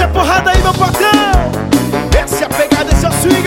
a porrada aí, meu patrão. Essa é a pegada, esse é o swing.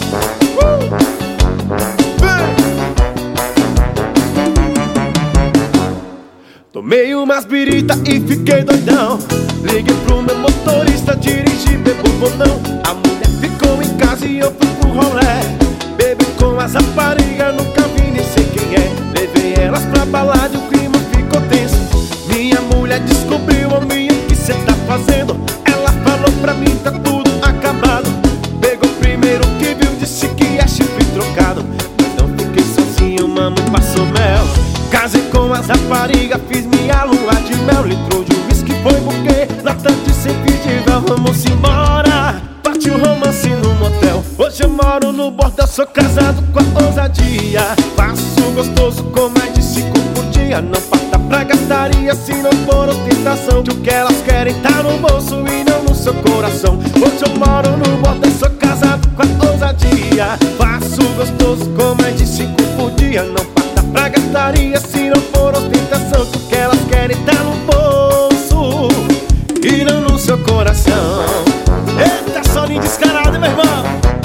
Tomei umas birita e fiquei doidão. Liguei pro meu motorista, dirigi, bebo botão. A mulher ficou em casa e eu fui pro rolé. Bebi com as raparigas, nunca vi nem sei quem é. Levei elas pra balada e o clima ficou tenso. Minha mulher descobriu, homem, o que cê tá fazendo? Ela falou pra mim, tá tudo acabado. Pegou o primeiro que viu, disse que é chifre trocado. Mas não fiquei sozinho, mamãe passou mel. Casei com as raparigas, fiz minha lua de mel. Litrou de uísque, foi buquê, lata de cerveja, vamos embora. Partiu romance no motel. Hoje eu moro no bordel, sou casado com a ousadia. Faço gostoso com mais de 5 por dia. Não falta pra gastaria se não for ostentação. Que o que elas querem tá no bolso e não no seu coração. Hoje eu moro no bordel, sou casado com a ousadia. Faço gostoso com mais de 5 por dia. Não falta pra gastaria se não for ostentação. Que o que elas querem tá no bolso e não no seu coração. Eita, soninho descarado, meu irmão.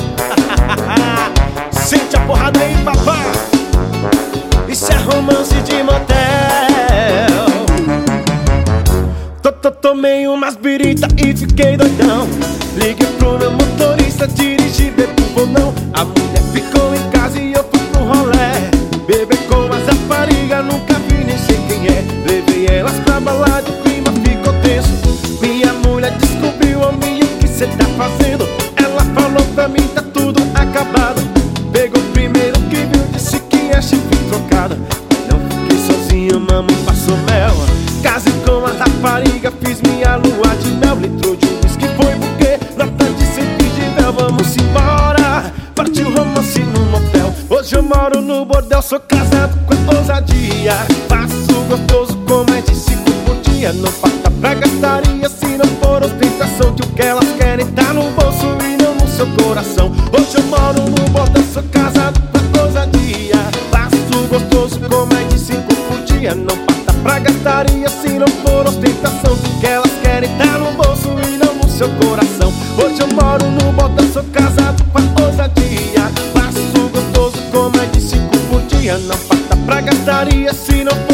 Sente a porrada aí, papai. Isso é romance de motel. Tomei umas birita e fiquei doidão. Liguei pro meu motorista, dirigi, bebi bolão. A mulher ficou em casa e eu fui pro rolé. Beber com as raparigas, nunca vi nem sei quem é. Levei elas pra balada, o clima ficou tenso. Minha mulher descobriu, homem, o que cê tá fazendo? Ela falou pra mim, tá tudo acabado. Pegou o primeiro que viu, disse que é chifre trocado. Não fiquei sozinho, mamãe passou mel. Casei com a rapariga, fiz minha lua de mel. Litrou de uísque, foi buquê, lata de cerveja, vamos embora. Partiu romance no motel. Hoje eu moro no bordel, sou casado com a ousadia. Faço gostoso com mais de 5 por dia. Não falta pra gastaria se não for ostentação. Que o que elas querem tá no bolso e não no seu coração. Hoje eu moro no bordel, sou casado com a ousadia. Faço gostoso com mais de 5 por dia. Não falta pra gastaria se não for ostentação. Que o que elas querem tá no bolso e não no seu coração. Hoje eu moro no bordel, sou casado com a ousadia. Faço gostoso com mais de 5 por dia. Não falta pra gastaria se não for